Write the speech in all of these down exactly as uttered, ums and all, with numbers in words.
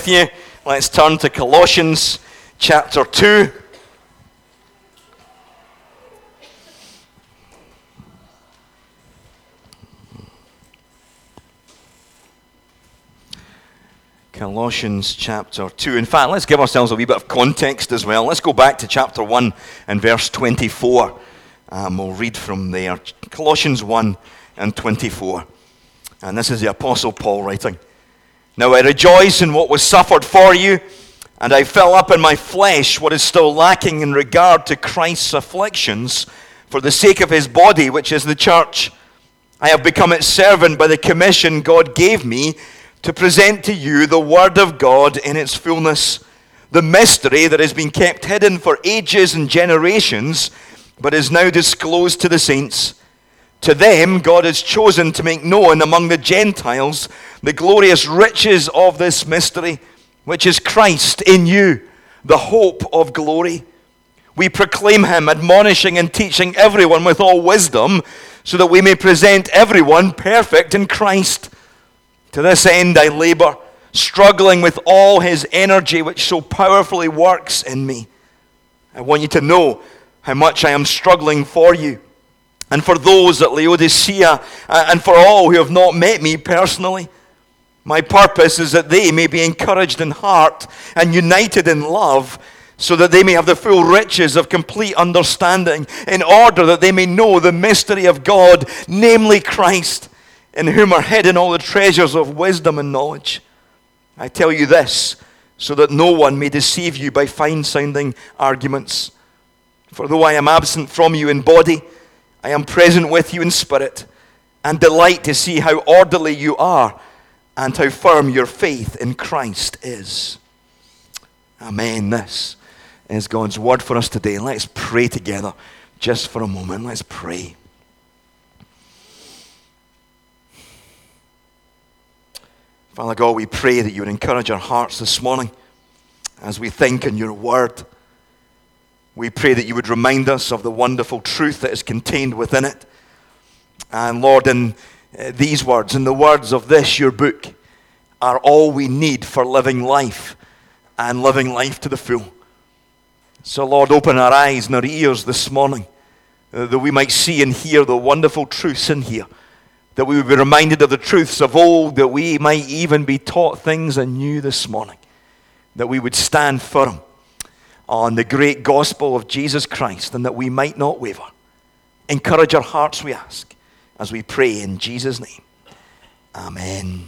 with you, let's turn to Colossians chapter two. Colossians chapter two. In fact, let's give ourselves a wee bit of context as well. Let's go back to chapter one and verse twenty-four. Um, we'll read from there. Colossians one and twenty-four. And this is the Apostle Paul writing. Now I rejoice in what was suffered for you, and I fill up in my flesh what is still lacking in regard to Christ's afflictions for the sake of his body, which is the church. I have become its servant by the commission God gave me to present to you the word of God in its fullness, the mystery that has been kept hidden for ages and generations, but is now disclosed to the saints. To them God has chosen to make known among the Gentiles the glorious riches of this mystery, which is Christ in you, the hope of glory. We proclaim him, admonishing and teaching everyone with all wisdom, so that we may present everyone perfect in Christ. To this end I labor, struggling with all his energy which so powerfully works in me. I want you to know how much I am struggling for you, and for those at Laodicea, and for all who have not met me personally. My purpose is that they may be encouraged in heart and united in love, so that they may have the full riches of complete understanding, in order that they may know the mystery of God, namely Christ, in whom are hidden all the treasures of wisdom and knowledge. I tell you this, so that no one may deceive you by fine-sounding arguments. For though I am absent from you in body, I am present with you in spirit, and delight to see how orderly you are, and how firm your faith in Christ is. Amen. This is God's word for us today. Let's pray together just for a moment. Let's pray. Father God, we pray that you would encourage our hearts this morning as we think in your word. We pray that you would remind us of the wonderful truth that is contained within it. And Lord, in these words, in the words of this, your book, are all we need for living life and living life to the full. So Lord, open our eyes and our ears this morning that we might see and hear the wonderful truths in here. That we would be reminded of the truths of old, that we might even be taught things anew this morning. That we would stand firm on the great gospel of Jesus Christ, and that we might not waver. Encourage our hearts, we ask, as we pray in Jesus' name. Amen.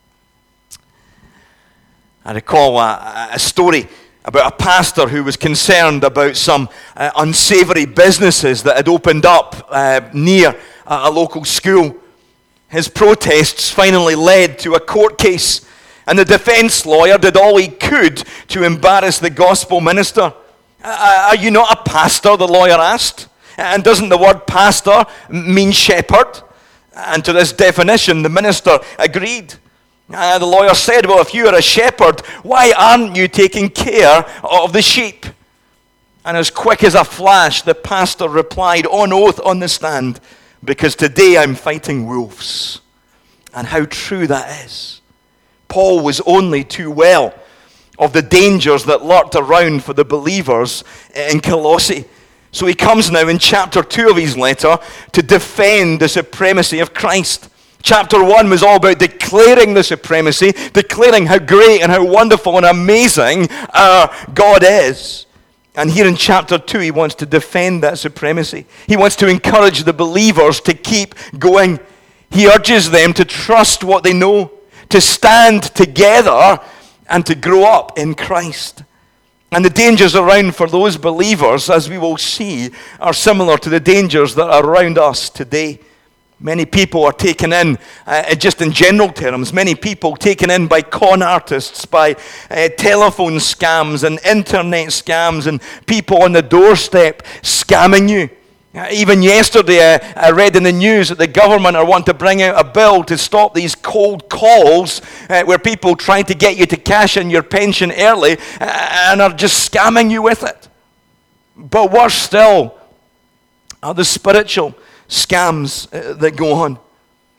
I recall a, a story about a pastor who was concerned about some uh, unsavory businesses that had opened up uh, near a, a local school. His protests finally led to a court case, and the defense lawyer did all he could to embarrass the gospel minister. Are you not a pastor, the lawyer asked? And doesn't the word pastor mean shepherd? And to this definition, the minister agreed. Uh, the lawyer said, well, if you are a shepherd, why aren't you taking care of the sheep? And as quick as a flash, the pastor replied on oath on the stand, because today I'm fighting wolves. And how true that is. Paul was only too well of the dangers that lurked around for the believers in Colossae. So he comes now in chapter two of his letter to defend the supremacy of Christ. Chapter one was all about declaring the supremacy, declaring how great and how wonderful and amazing our God is. And here in chapter two, he wants to defend that supremacy. He wants to encourage the believers to keep going. He urges them to trust what they know, to stand together, and to grow up in Christ. And the dangers around for those believers, as we will see, are similar to the dangers that are around us today. Many people are taken in, uh, just in general terms, many people taken in by con artists, by uh, telephone scams and internet scams, and people on the doorstep scamming you. Uh, even yesterday, uh, I read in the news that the government are wanting to bring out a bill to stop these cold calls uh, where people try to get you to cash in your pension early uh, and are just scamming you with it. But worse still are the spiritual scams uh, that go on.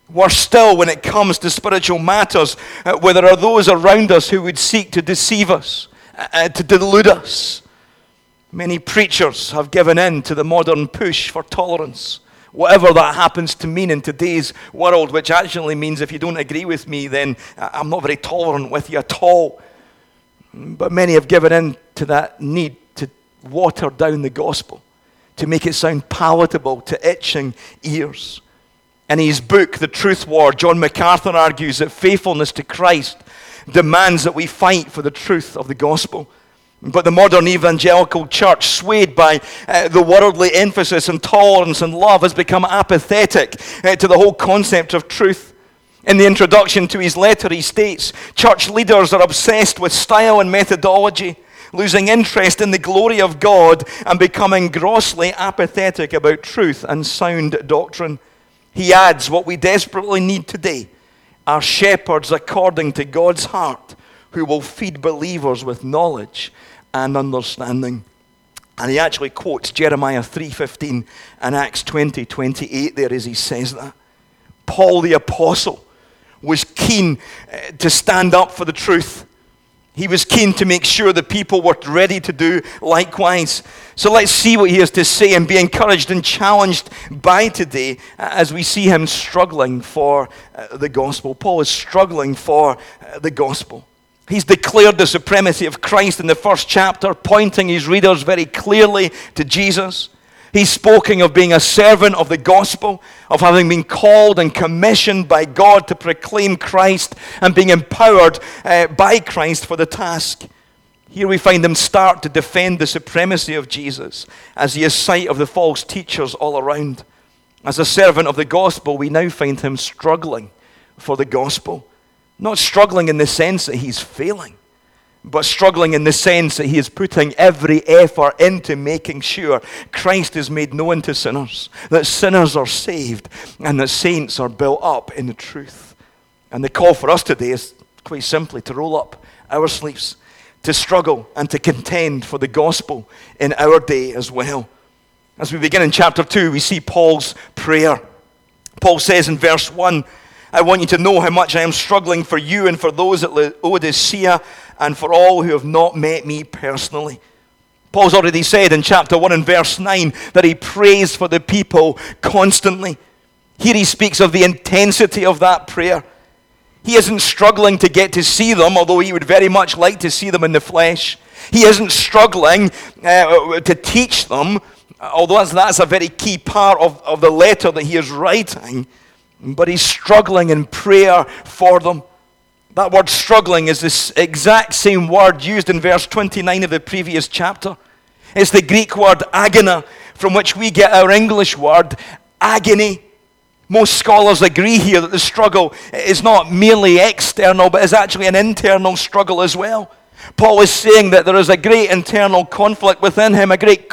Worse still, when it comes to spiritual matters, uh, where there are those around us who would seek to deceive us, uh, to delude us. Many preachers have given in to the modern push for tolerance, whatever that happens to mean in today's world, which actually means if you don't agree with me, then I'm not very tolerant with you at all. But many have given in to that need to water down the gospel, to make it sound palatable to itching ears. In his book, The Truth War, John MacArthur argues that faithfulness to Christ demands that we fight for the truth of the gospel. But the modern evangelical church, swayed by uh, the worldly emphasis on tolerance and love, has become apathetic uh, to the whole concept of truth. In the introduction to his letter, he states, church leaders are obsessed with style and methodology, losing interest in the glory of God and becoming grossly apathetic about truth and sound doctrine. He adds, what we desperately need today are shepherds according to God's heart, who will feed believers with knowledge and understanding. And he actually quotes Jeremiah three fifteen and Acts twenty twenty-eight there as he says that. Paul the apostle was keen to stand up for the truth. He was keen to make sure the people were ready to do likewise. So let's see what he has to say and be encouraged and challenged by today as we see him struggling for the gospel. Paul is struggling for the gospel. He's declared the supremacy of Christ in the first chapter, pointing his readers very clearly to Jesus. He's spoken of being a servant of the gospel, of having been called and commissioned by God to proclaim Christ and being empowered uh, by Christ for the task. Here we find him start to defend the supremacy of Jesus as he is sight of the false teachers all around. As a servant of the gospel, we now find him struggling for the gospel. Not struggling in the sense that he's failing, but struggling in the sense that he is putting every effort into making sure Christ is made known to sinners, that sinners are saved, and that saints are built up in the truth. And the call for us today is quite simply to roll up our sleeves, to struggle and to contend for the gospel in our day as well. As we begin in chapter two, we see Paul's prayer. Paul says in verse one, I want you to know how much I am struggling for you and for those at Laodicea and for all who have not met me personally. Paul's already said in chapter one and verse nine that he prays for the people constantly. Here he speaks of the intensity of that prayer. He isn't struggling to get to see them, although he would very much like to see them in the flesh. He isn't struggling uh, to teach them, although that's, that's a very key part of, of the letter that he is writing. But he's struggling in prayer for them. That word struggling is this exact same word used in verse twenty-nine of the previous chapter. It's the Greek word agona, from which we get our English word agony. Most scholars agree here that the struggle is not merely external, but is actually an internal struggle as well. Paul is saying that there is a great internal conflict within him, a great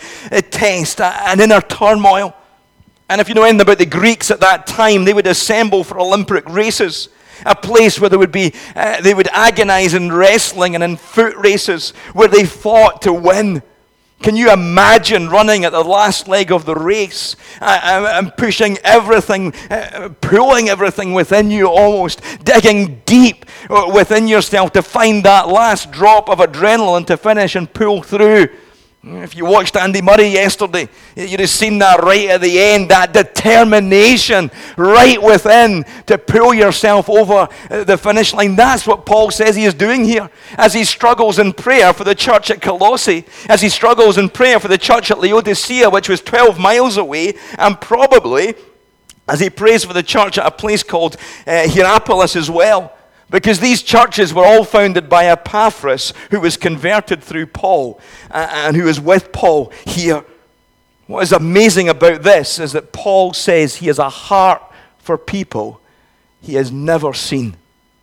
contest, an inner turmoil. And if you know anything about the Greeks at that time, they would assemble for Olympic races, a place where there would be, uh, they would agonize in wrestling and in foot races, where they fought to win. Can you imagine running at the last leg of the race uh, and pushing everything, uh, pulling everything within you almost, digging deep within yourself to find that last drop of adrenaline to finish and pull through? If you watched Andy Murray yesterday, you'd have seen that right at the end, that determination right within to pull yourself over the finish line. That's what Paul says he is doing here. As he struggles in prayer for the church at Colossae, as he struggles in prayer for the church at Laodicea, which was twelve miles away, and probably as he prays for the church at a place called uh, Hierapolis as well. Because these churches were all founded by Epaphras, who was converted through Paul, uh, and who is with Paul here. What is amazing about this is that Paul says he has a heart for people he has never seen.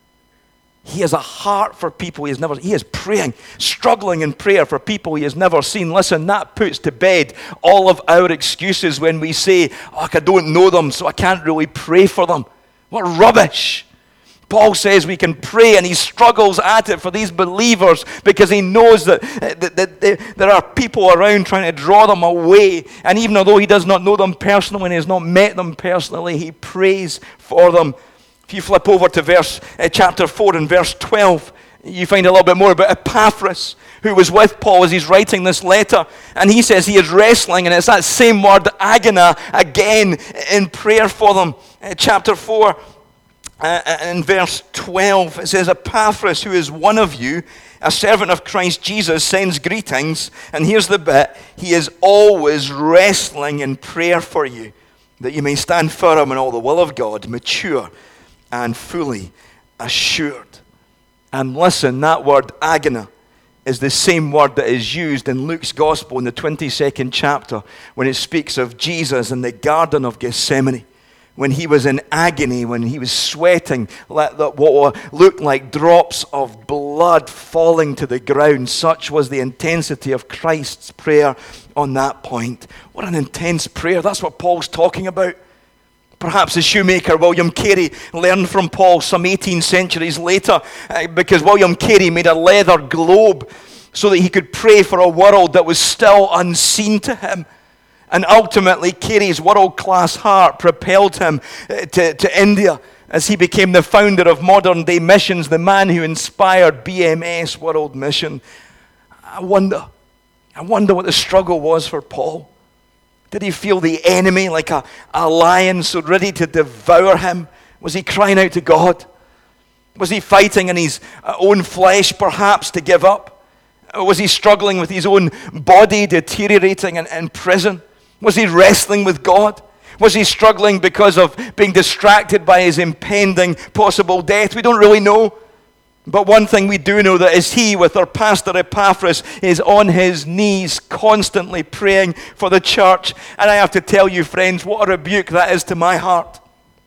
He has a heart for people he has never seen. He is praying, struggling in prayer for people he has never seen. Listen, that puts to bed all of our excuses when we say, oh, I don't know them, so I can't really pray for them. What rubbish. Paul says we can pray, and he struggles at it for these believers because he knows that, that, that, that there are people around trying to draw them away. And even although he does not know them personally and he has not met them personally, he prays for them. If you flip over to verse uh, chapter four and verse twelve, you find a little bit more about Epaphras, who was with Paul as he's writing this letter. And he says he is wrestling, and it's that same word, agona, again in prayer for them. Uh, chapter four. Uh, in verse twelve, it says, Epaphras, who is one of you, a servant of Christ Jesus, sends greetings. And here's the bit. He is always wrestling in prayer for you, that you may stand firm in all the will of God, mature and fully assured. And listen, that word agona is the same word that is used in Luke's Gospel in the twenty-second chapter when it speaks of Jesus in the Garden of Gethsemane. When he was in agony, when he was sweating, what looked like drops of blood falling to the ground. Such was the intensity of Christ's prayer on that point. What an intense prayer. That's what Paul's talking about. Perhaps the shoemaker William Carey learned from Paul some eighteen centuries later, because William Carey made a leather globe so that he could pray for a world that was still unseen to him. And ultimately, Carey's world-class heart propelled him to, to India as he became the founder of modern-day missions, the man who inspired B M S World Mission. I wonder, I wonder what the struggle was for Paul. Did he feel the enemy like a, a lion so ready to devour him? Was he crying out to God? Was he fighting in his own flesh, perhaps, to give up? Or was he struggling with his own body deteriorating in, in prison? Was he wrestling with God? Was he struggling because of being distracted by his impending possible death? We don't really know. But one thing we do know, that is he, with our pastor Epaphras, is on his knees constantly praying for the church. And I have to tell you, friends, what a rebuke that is to my heart.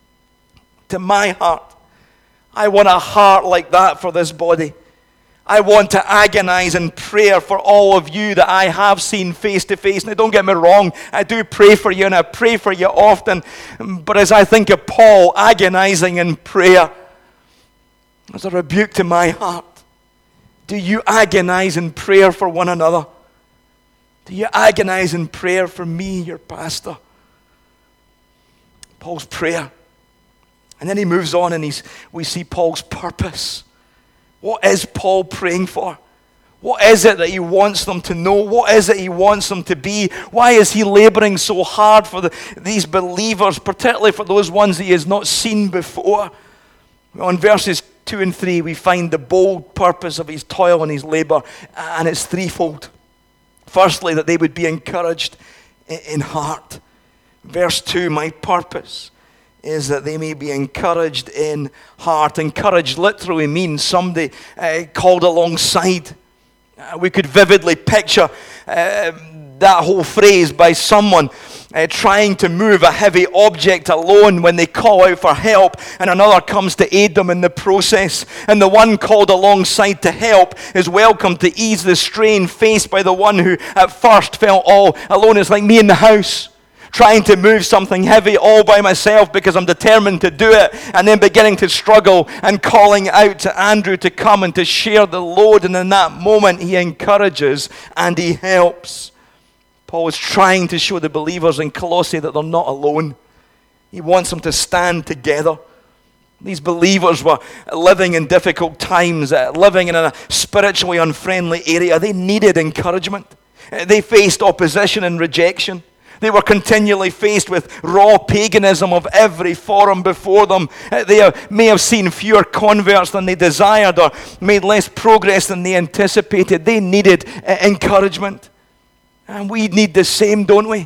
To my heart. I want a heart like that for this body. I want to agonize in prayer for all of you that I have seen face to face. Now, don't get me wrong, I do pray for you, and I pray for you often. But as I think of Paul agonizing in prayer, there's a rebuke to my heart. Do you agonize in prayer for one another? Do you agonize in prayer for me, your pastor? Paul's prayer. And then he moves on, and he's, we see Paul's purpose. What is Paul praying for? What is it that he wants them to know? What is it he wants them to be? Why is he laboring so hard for the, these believers, particularly for those ones that he has not seen before? Well, in verses two and three, we find the bold purpose of his toil and his labor, and it's threefold. Firstly, that they would be encouraged in heart. Verse two, my purpose is that they may be encouraged in heart. Encouraged literally means somebody uh, called alongside. Uh, we could vividly picture uh, that whole phrase by someone uh, trying to move a heavy object alone when they call out for help, and another comes to aid them in the process. And the one called alongside to help is welcome to ease the strain faced by the one who at first felt all alone. It's like me in the house, trying to move something heavy all by myself because I'm determined to do it, and then beginning to struggle and calling out to Andrew to come and to share the load. And in that moment, he encourages and he helps. Paul is trying to show the believers in Colossae that they're not alone. He wants them to stand together. These believers were living in difficult times, uh, living in a spiritually unfriendly area. They needed encouragement. Uh, they faced opposition and rejection. They were continually faced with raw paganism of every form before them. They may have seen fewer converts than they desired, or made less progress than they anticipated. They needed encouragement. And we need the same, don't we?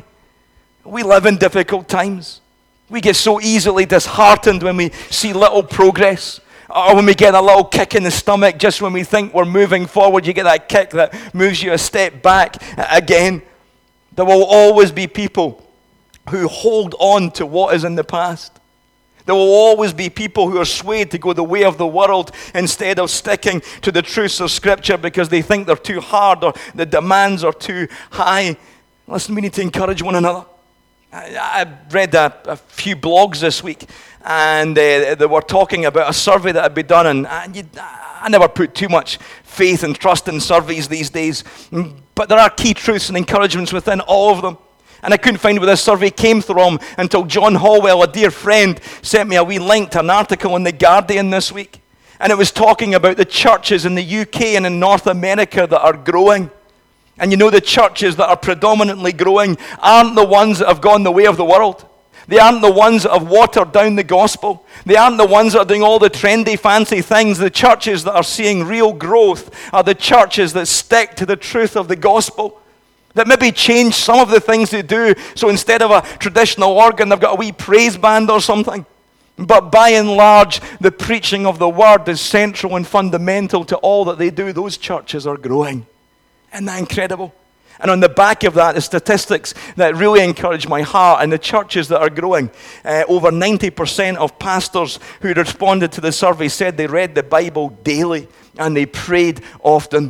We live in difficult times. We get so easily disheartened when we see little progress, or when we get a little kick in the stomach just when we think we're moving forward. You get that kick that moves you a step back again. There will always be people who hold on to what is in the past. There will always be people who are swayed to go the way of the world instead of sticking to the truths of Scripture because they think they're too hard or the demands are too high. Listen, we need to encourage one another. I, I read a, a few blogs this week, and uh, they were talking about a survey that had been done, and, and you, I never put too much faith and trust in surveys these days, but there are key truths and encouragements within all of them. And I couldn't find where this survey came from until John Hallwell, a dear friend, sent me a wee link to an article in The Guardian this week. And it was talking about the churches in the U K and in North America that are growing. And you know, the churches that are predominantly growing aren't the ones that have gone the way of the world. They aren't the ones that have watered down the gospel. They aren't the ones that are doing all the trendy, fancy things. The churches that are seeing real growth are the churches that stick to the truth of the gospel, that maybe change some of the things they do. So instead of a traditional organ, they've got a wee praise band or something. But by and large, the preaching of the word is central and fundamental to all that they do. Those churches are growing. Isn't that incredible? And on the back of that, the statistics that really encourage my heart, and the churches that are growing, uh, over ninety percent of pastors who responded to the survey said they read the Bible daily and they prayed often.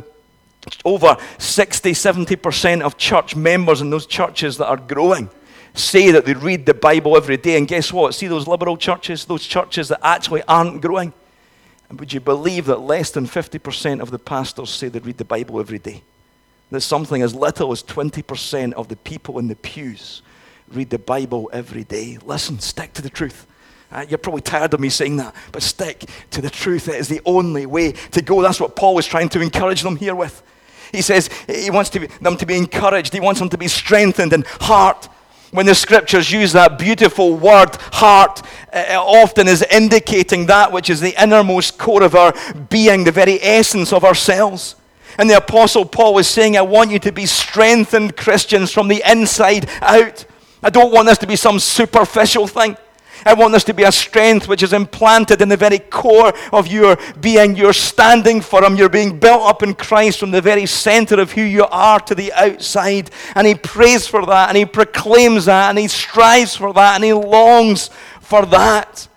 Over sixty, seventy percent of church members in those churches that are growing say that they read the Bible every day. And guess what? See those liberal churches, those churches that actually aren't growing? And would you believe that less than fifty percent of the pastors say they read the Bible every day? That something as little as twenty percent of the people in the pews read the Bible every day. Listen, stick to the truth. Uh, you're probably tired of me saying that, but stick to the truth. It is the only way to go. That's what Paul was trying to encourage them here with. He says he wants to be, them to be encouraged. He wants them to be strengthened in heart. When the scriptures use that beautiful word, heart, it often is indicating that which is the innermost core of our being, the very essence of ourselves. And the Apostle Paul was saying, I want you to be strengthened Christians from the inside out. I don't want this to be some superficial thing. I want this to be a strength which is implanted in the very core of your being. You're standing for Him. You're being built up in Christ from the very center of who you are to the outside. And he prays for that, and he proclaims that, and he strives for that, and he longs for that.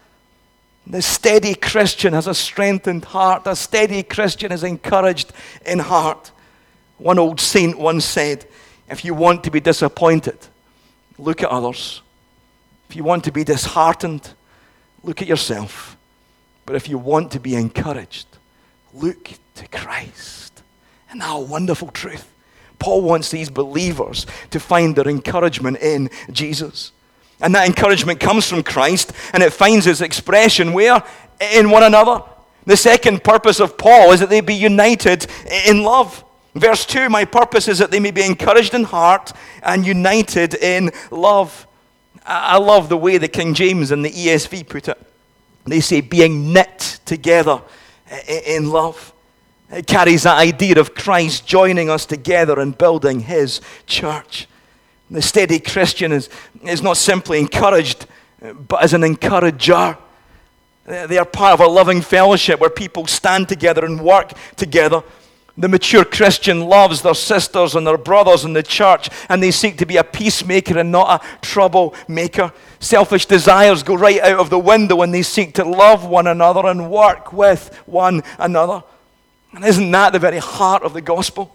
The steady Christian has a strengthened heart. A steady Christian is encouraged in heart. One old saint once said, if you want to be disappointed, look at others. If you want to be disheartened, look at yourself. But if you want to be encouraged, look to Christ. And that a wonderful truth. Paul wants these believers to find their encouragement in Jesus. And that encouragement comes from Christ, and it finds its expression where? In one another. The second purpose of Paul is that they be united in love. Verse two, my purpose is that they may be encouraged in heart and united in love. I love the way the King James and the E S V put it. They say being knit together in love. It carries that idea of Christ joining us together and building His church. The steady Christian is, is not simply encouraged, but as an encourager. They are part of a loving fellowship where people stand together and work together. The mature Christian loves their sisters and their brothers in the church, and they seek to be a peacemaker and not a troublemaker. Selfish desires go right out of the window, and they seek to love one another and work with one another. And isn't that the very heart of the gospel?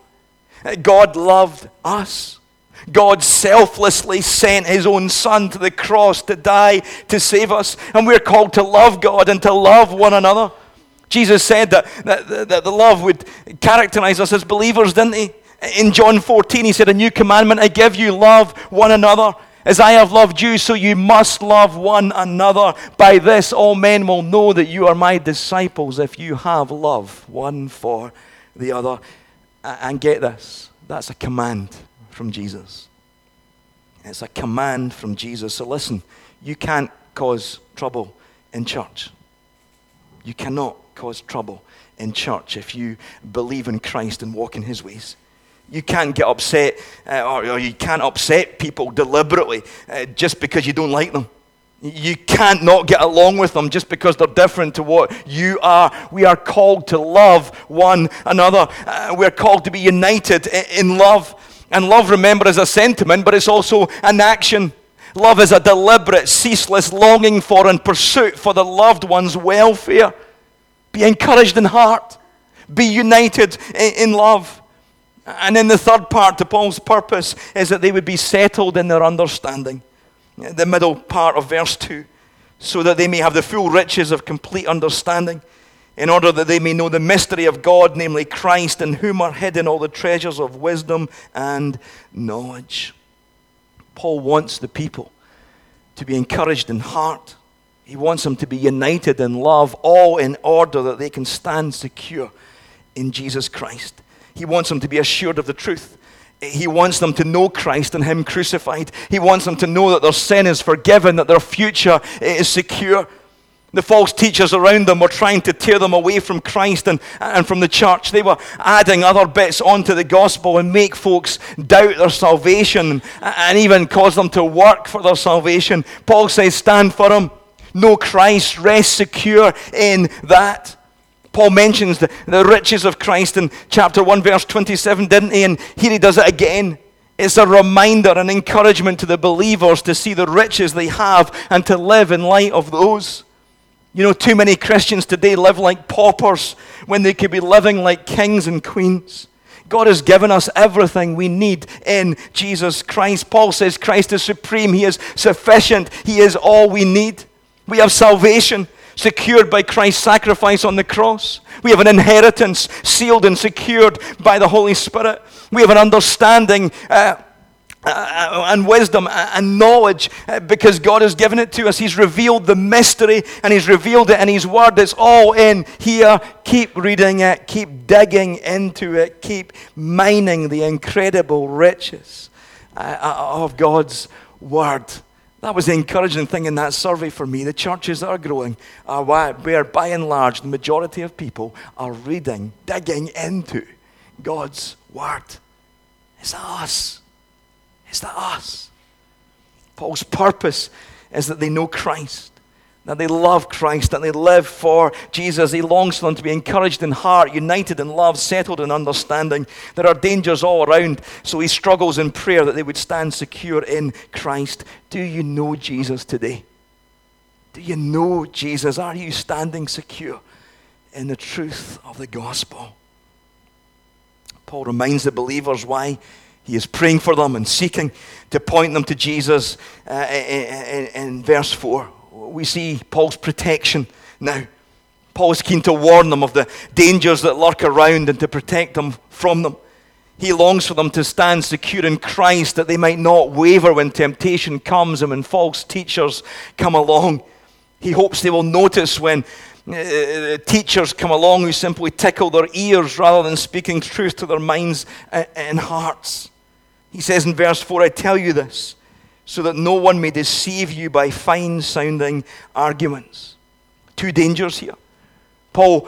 God loved us. God selflessly sent His own Son to the cross to die to save us. And we're called to love God and to love one another. Jesus said that, that, that the love would characterize us as believers, didn't He? In John fourteen, He said, a new commandment I give you, love one another. As I have loved you, so you must love one another. By this all men will know that you are my disciples, if you have love one for the other. And get this, that's a command from Jesus. It's a command from Jesus. So listen, you can't cause trouble in church. You cannot cause trouble in church if you believe in Christ and walk in His ways. You can't get upset, uh, or, or you can't upset people deliberately uh, just because you don't like them. You can't not get along with them just because they're different to what you are. We are called to love one another. Uh, we're called to be united in, in love. And love, remember, is a sentiment, but it's also an action. Love is a deliberate, ceaseless longing for and pursuit for the loved one's welfare. Be encouraged in heart. Be united in, in love. And then the third part to Paul's purpose is that they would be settled in their understanding. The middle part of verse two. so that they may have the full riches of complete understanding, in order that they may know the mystery of God, namely Christ, in whom are hidden all the treasures of wisdom and knowledge. Paul wants the people to be encouraged in heart. He wants them to be united in love, all in order that they can stand secure in Jesus Christ. He wants them to be assured of the truth. He wants them to know Christ and Him crucified. He wants them to know that their sin is forgiven, that their future is secure. The false teachers around them were trying to tear them away from Christ and, and from the church. They were adding other bits onto the gospel and make folks doubt their salvation and, and even cause them to work for their salvation. Paul says, stand firm, know Christ, rest secure in that. Paul mentions the, the riches of Christ in chapter one, verse twenty-seven, didn't he? And here he does it again. It's a reminder and encouragement to the believers to see the riches they have and to live in light of those. You know, too many Christians today live like paupers when they could be living like kings and queens. God has given us everything we need in Jesus Christ. Paul says Christ is supreme. He is sufficient. He is all we need. We have salvation secured by Christ's sacrifice on the cross. We have an inheritance sealed and secured by the Holy Spirit. We have an understanding uh, Uh, and wisdom and knowledge uh, because God has given it to us. He's revealed the mystery and He's revealed it in His Word. It's all in here. Keep reading it. Keep digging into it. Keep mining the incredible riches uh, of God's Word. That was the encouraging thing in that survey for me. The churches that are growing are where, by and large, the majority of people are reading, digging into God's Word. It's us. It's that us. Paul's purpose is that they know Christ, that they love Christ, that they live for Jesus. He longs for them to be encouraged in heart, united in love, settled in understanding. There are dangers all around, so he struggles in prayer that they would stand secure in Christ. Do you know Jesus today? Do you know Jesus? Are you standing secure in the truth of the gospel? Paul reminds the believers why he is praying for them and seeking to point them to Jesus uh, in, in, in verse four. We see Paul's protection now. Paul is keen to warn them of the dangers that lurk around and to protect them from them. He longs for them to stand secure in Christ, that they might not waver when temptation comes and when false teachers come along. He hopes they will notice when uh, teachers come along who simply tickle their ears rather than speaking truth to their minds and hearts. He says in verse four, I tell you this, so that no one may deceive you by fine-sounding arguments. Two dangers here. Paul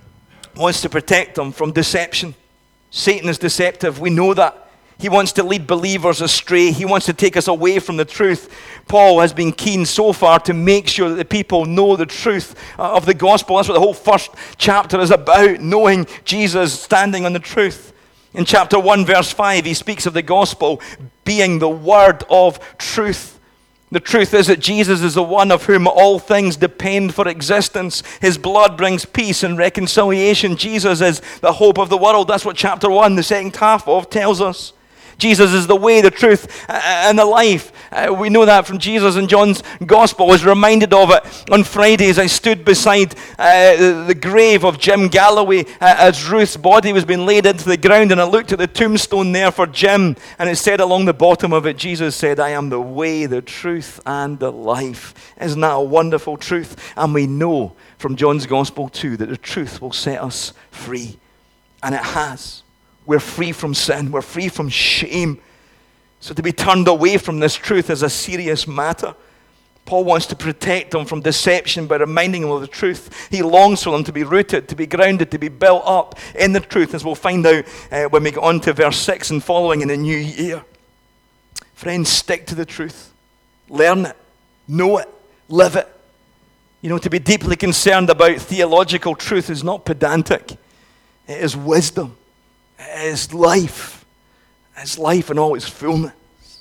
wants to protect them from deception. Satan is deceptive. We know that. He wants to lead believers astray. He wants to take us away from the truth. Paul has been keen so far to make sure that the people know the truth of the gospel. That's what the whole first chapter is about, knowing Jesus, standing on the truth. In chapter one, verse five, he speaks of the gospel being the word of truth. The truth is that Jesus is the one of whom all things depend for existence. His blood brings peace and reconciliation. Jesus is the hope of the world. That's what chapter one, the second half of, tells us. Jesus is the way, the truth, and the life. Uh, we know that from Jesus in John's Gospel. I was reminded of it on Friday as I stood beside uh, the grave of Jim Galloway uh, as Ruth's body was being laid into the ground, and I looked at the tombstone there for Jim, and it said along the bottom of it, Jesus said, I am the way, the truth, and the life. Isn't that a wonderful truth? And we know from John's Gospel too that the truth will set us free. And it has. We're free from sin. We're free from shame. So to be turned away from this truth is a serious matter. Paul wants to protect them from deception by reminding them of the truth. He longs for them to be rooted, to be grounded, to be built up in the truth, as we'll find out uh, when we get on to verse six and following in the new year. Friends, stick to the truth. Learn it. Know it. Live it. You know, to be deeply concerned about theological truth is not pedantic. It is wisdom. It is life. It's life in all its fullness.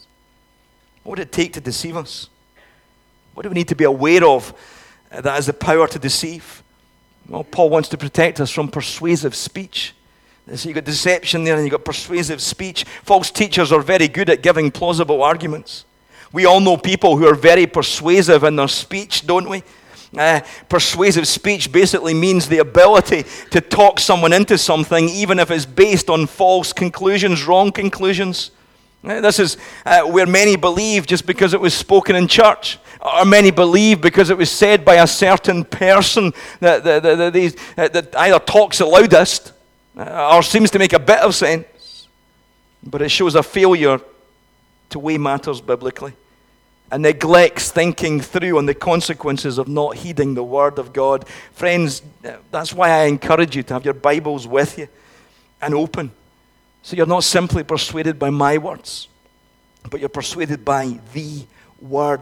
What would it take to deceive us? What do we need to be aware of that has the power to deceive? Well, Paul wants to protect us from persuasive speech. So you've got deception there and you've got persuasive speech. False teachers are very good at giving plausible arguments. We all know people who are very persuasive in their speech, don't we? Uh, persuasive speech basically means the ability to talk someone into something, even if it's based on false conclusions, wrong conclusions. Uh, this is uh, where many believe just because it was spoken in church, or many believe because it was said by a certain person that, that, that, that, that, that either talks the loudest uh, or seems to make a bit of sense, but it shows a failure to weigh matters biblically, and neglects thinking through on the consequences of not heeding the Word of God. Friends, that's why I encourage you to have your Bibles with you and open, so you're not simply persuaded by my words, but you're persuaded by the Word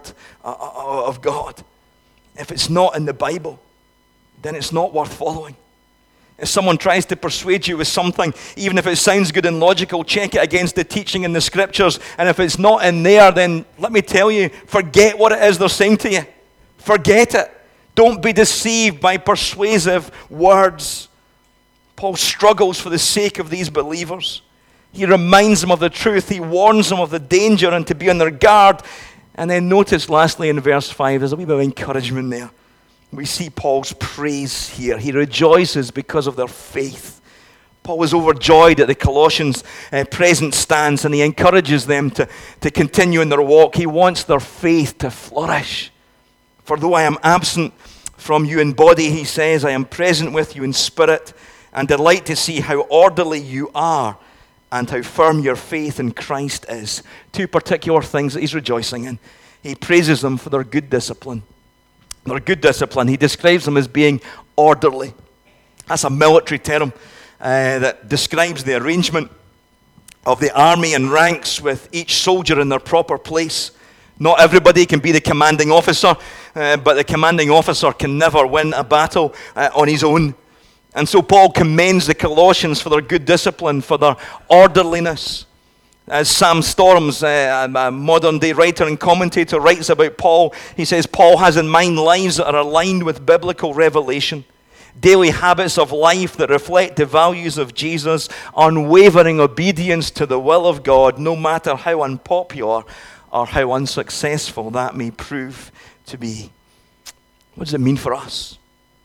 of God. If it's not in the Bible, then it's not worth following. If someone tries to persuade you with something, even if it sounds good and logical, check it against the teaching in the Scriptures. And if it's not in there, then let me tell you, forget what it is they're saying to you. Forget it. Don't be deceived by persuasive words. Paul struggles for the sake of these believers. He reminds them of the truth. He warns them of the danger and to be on their guard. And then notice lastly in verse five, there's a wee bit of encouragement there. We see Paul's praise here. He rejoices because of their faith. Paul was overjoyed at the Colossians' uh, present stance, and he encourages them to, to continue in their walk. He wants their faith to flourish. For though I am absent from you in body, he says, I am present with you in spirit, and delight to see how orderly you are and how firm your faith in Christ is. Two particular things that he's rejoicing in. He praises them for their good discipline. Their good discipline. He describes them as being orderly. That's a military term uh, that describes the arrangement of the army and ranks with each soldier in their proper place. Not everybody can be the commanding officer, uh, but the commanding officer can never win a battle uh, on his own. And so Paul commends the Colossians for their good discipline, for their orderliness. As Sam Storms, uh, a modern-day writer and commentator, writes about Paul, he says, Paul has in mind lives that are aligned with biblical revelation, daily habits of life that reflect the values of Jesus, unwavering obedience to the will of God, no matter how unpopular or how unsuccessful that may prove to be. What does it mean for us?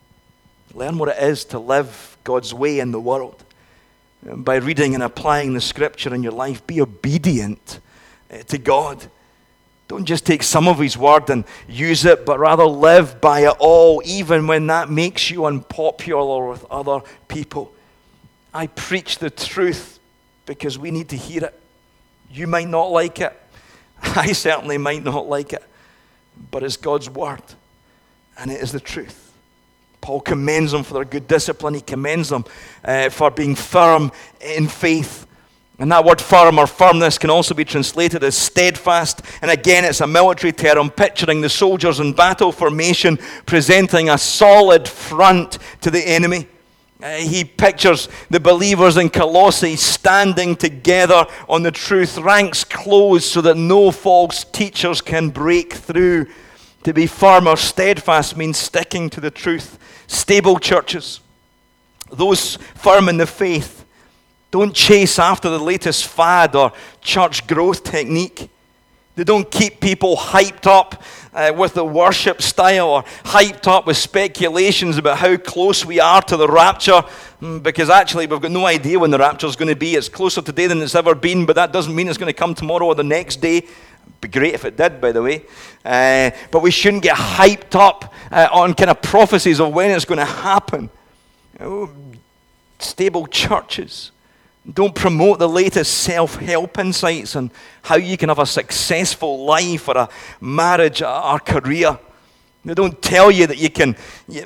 Learn what it is to live God's way in the world. By reading and applying the Scripture in your life, be obedient to God. Don't just take some of His word and use it, but rather live by it all, even when that makes you unpopular with other people. I preach the truth because we need to hear it. You might not like it. I certainly might not like it. But it's God's word, and it is the truth. Paul commends them for their good discipline. He commends them uh, for being firm in faith. And that word firm or firmness can also be translated as steadfast. And again, it's a military term picturing the soldiers in battle formation, presenting a solid front to the enemy. Uh, he pictures the believers in Colossae standing together on the truth, ranks closed so that no false teachers can break through. To be firm or steadfast means sticking to the truth. Stable churches, those firm in the faith, don't chase after the latest fad or church growth technique. They don't keep people hyped up uh, with the worship style or hyped up with speculations about how close we are to the rapture, because actually we've got no idea when the rapture is going to be. It's closer today than it's ever been, but that doesn't mean it's going to come tomorrow or the next day. It'd be great if it did, by the way. Uh, but we shouldn't get hyped up uh, on kind of prophecies of when it's going to happen. Oh, stable churches don't promote the latest self-help insights on how you can have a successful life or a marriage or career. They don't tell you that you can... You,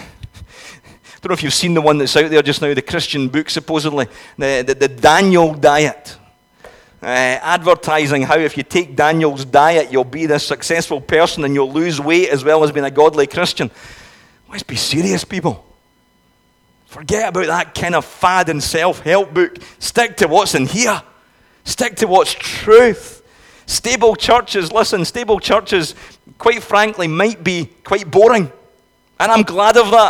I don't know if you've seen the one that's out there just now, the Christian book supposedly, the, the, the Daniel diet. Uh, advertising how if you take Daniel's diet, you'll be this successful person and you'll lose weight as well as being a godly Christian. Let's be serious, people. Forget about that kind of fad and self-help book. Stick to what's in here. Stick to what's truth. Stable churches, listen, stable churches, quite frankly, might be quite boring. And I'm glad of that.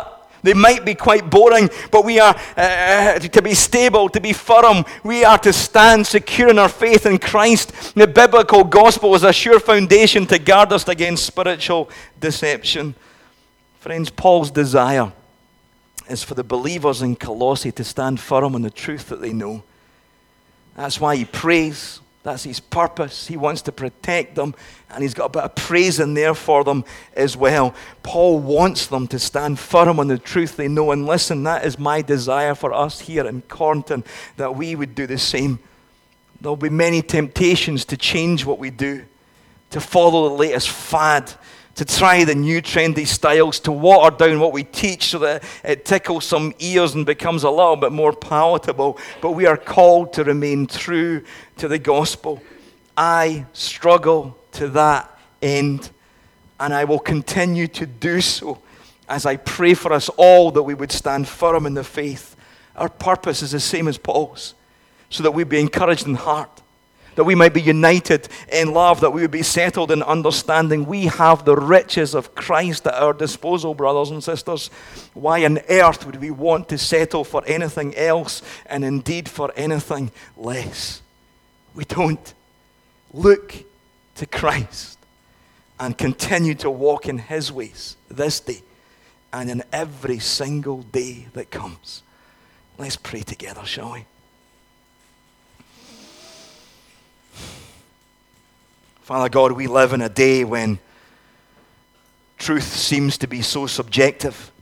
They might be quite boring, but we are uh, to be stable, to be firm. We are to stand secure in our faith in Christ. The biblical gospel is a sure foundation to guard us against spiritual deception. Friends, Paul's desire is for the believers in Colossae to stand firm on the truth that they know. That's why he prays. That's his purpose. He wants to protect them, and he's got a bit of praise in there for them as well. Paul wants them to stand firm on the truth they know. And listen, that is my desire for us here in Cornton, that we would do the same. There'll be many temptations to change what we do, to follow the latest fad, to try the new trendy styles, to water down what we teach so that it tickles some ears and becomes a little bit more palatable. But we are called to remain true to the gospel. I struggle to that end, and I will continue to do so as I pray for us all that we would stand firm in the faith. Our purpose is the same as Paul's, so that we be encouraged in heart, that we might be united in love, that we would be settled in understanding. We have the riches of Christ at our disposal, brothers and sisters. Why on earth would we want to settle for anything else, and indeed for anything less? We don't. Look to Christ and continue to walk in his ways this day and in every single day that comes. Let's pray together, shall we? Father God, we live in a day when truth seems to be so subjective.